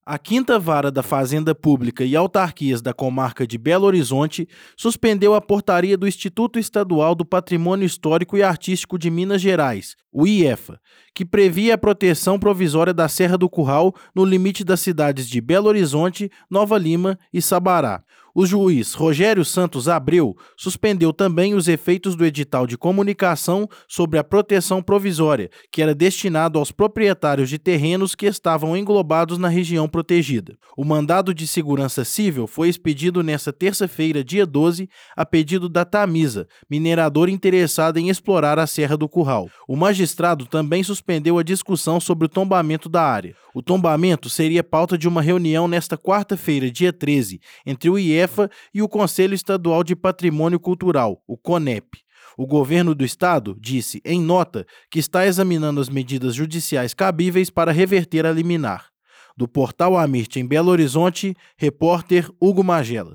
A Quinta Vara da Fazenda Pública e Autarquias da Comarca de Belo Horizonte suspendeu a portaria do Instituto Estadual do Patrimônio Histórico e Artístico de Minas Gerais, o IEFA, que previa a proteção provisória da Serra do Curral no limite das cidades de Belo Horizonte, Nova Lima e Sabará. O juiz Rogério Santos Abreu suspendeu também os efeitos do edital de comunicação sobre a proteção provisória, que era destinado aos proprietários de terrenos que estavam englobados na região protegida. O mandado de segurança civil foi expedido nesta terça-feira, dia 12, a pedido da Tamisa, mineradora interessada em explorar a Serra do Curral. O magistrado também suspendeu a discussão sobre o tombamento da área. O tombamento seria pauta de uma reunião nesta quarta-feira, dia 13, entre o IEFA e o Conselho Estadual de Patrimônio Cultural, o CONEP. O governo do estado disse, em nota, que está examinando as medidas judiciais cabíveis para reverter a liminar. Do Portal Amirte em Belo Horizonte, repórter Hugo Magela.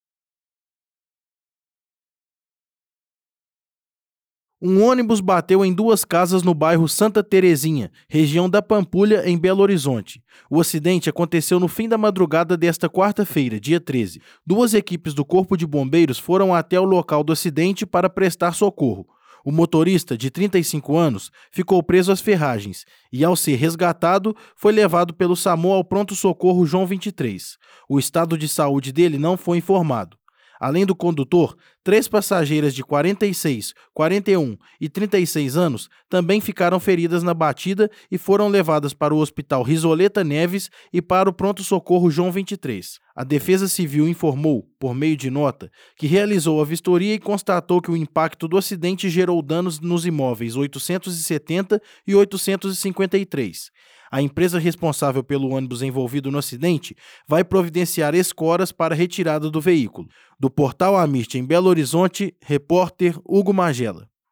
Um ônibus bateu em duas casas no bairro Santa Terezinha, região da Pampulha, em Belo Horizonte. O acidente aconteceu no fim da madrugada desta quarta-feira, dia 13. Duas equipes do Corpo de Bombeiros foram até o local do acidente para prestar socorro. O motorista, de 35 anos, ficou preso às ferragens e, ao ser resgatado, foi levado pelo SAMU ao pronto-socorro João 23. O estado de saúde dele não foi informado. Além do condutor, 3 passageiras de 46, 41 e 36 anos também ficaram feridas na batida e foram levadas para o Hospital Risoleta Neves e para o pronto-socorro João 23. A Defesa Civil informou, por meio de nota, que realizou a vistoria e constatou que o impacto do acidente gerou danos nos imóveis 870 e 853. A empresa responsável pelo ônibus envolvido no acidente vai providenciar escoras para retirada do veículo. Do Portal Amirte em Belo Horizonte, repórter Hugo Magela.